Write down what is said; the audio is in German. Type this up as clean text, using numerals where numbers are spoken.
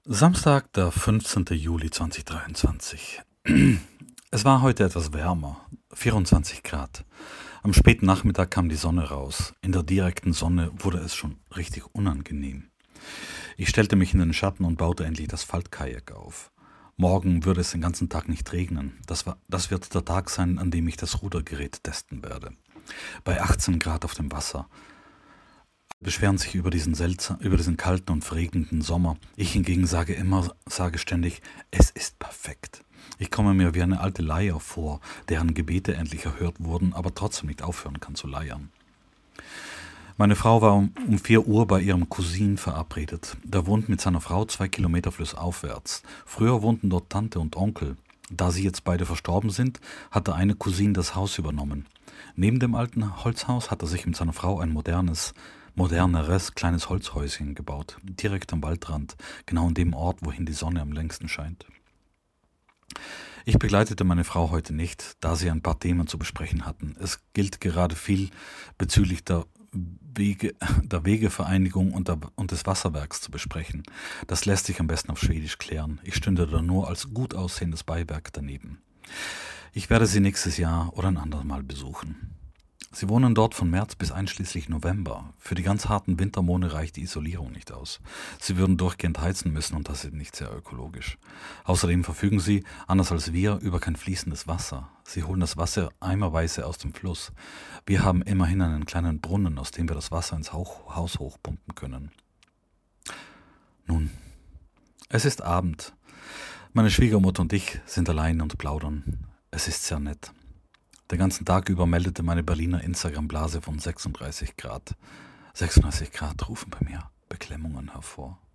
Samstag, der 15. Juli 2023. Es war heute etwas wärmer, 24 Grad. Am späten Nachmittag kam die Sonne raus. In der direkten Sonne wurde es schon richtig unangenehm. Ich stellte mich in den Schatten und baute endlich das Faltkajak auf. Morgen würde es den ganzen Tag nicht regnen. Das wird der Tag sein, an dem ich das Rudergerät testen werde. Bei 18 Grad auf dem Wasser. Beschweren sich über über diesen kalten und verregneten Sommer. Ich hingegen sage ständig, es ist perfekt. Ich komme mir wie eine alte Leier vor, deren Gebete endlich erhört wurden, aber trotzdem nicht aufhören kann zu leiern. Meine Frau war um 4 Uhr bei ihrem Cousin verabredet. Der wohnt mit seiner Frau 2 Kilometer flussaufwärts. Früher wohnten dort Tante und Onkel. Da sie jetzt beide verstorben sind, hat der eine Cousin das Haus übernommen. Neben dem alten Holzhaus hat er sich mit seiner Frau ein moderneres kleines Holzhäuschen gebaut, direkt am Waldrand, genau an dem Ort, wohin die Sonne am längsten scheint. Ich begleitete meine Frau heute nicht, da sie ein paar Themen zu besprechen hatten. Es gilt gerade viel bezüglich der Wegevereinigung und des Wasserwerks zu besprechen. Das lässt sich am besten auf Schwedisch klären. Ich stünde da nur als gut aussehendes Beiwerk daneben. Ich werde sie nächstes Jahr oder ein andermal besuchen. Sie wohnen dort von März bis einschließlich November. Für die ganz harten Wintermonate reicht die Isolierung nicht aus. Sie würden durchgehend heizen müssen und das ist nicht sehr ökologisch. Außerdem verfügen sie, anders als wir, über kein fließendes Wasser. Sie holen das Wasser eimerweise aus dem Fluss. Wir haben immerhin einen kleinen Brunnen, aus dem wir das Wasser ins Haus hochpumpen können. Nun, es ist Abend. Meine Schwiegermutter und ich sind allein und plaudern. Es ist sehr nett. Den ganzen Tag über meldete meine Berliner Instagram-Blase von 36 Grad. 36 Grad rufen bei mir Beklemmungen hervor.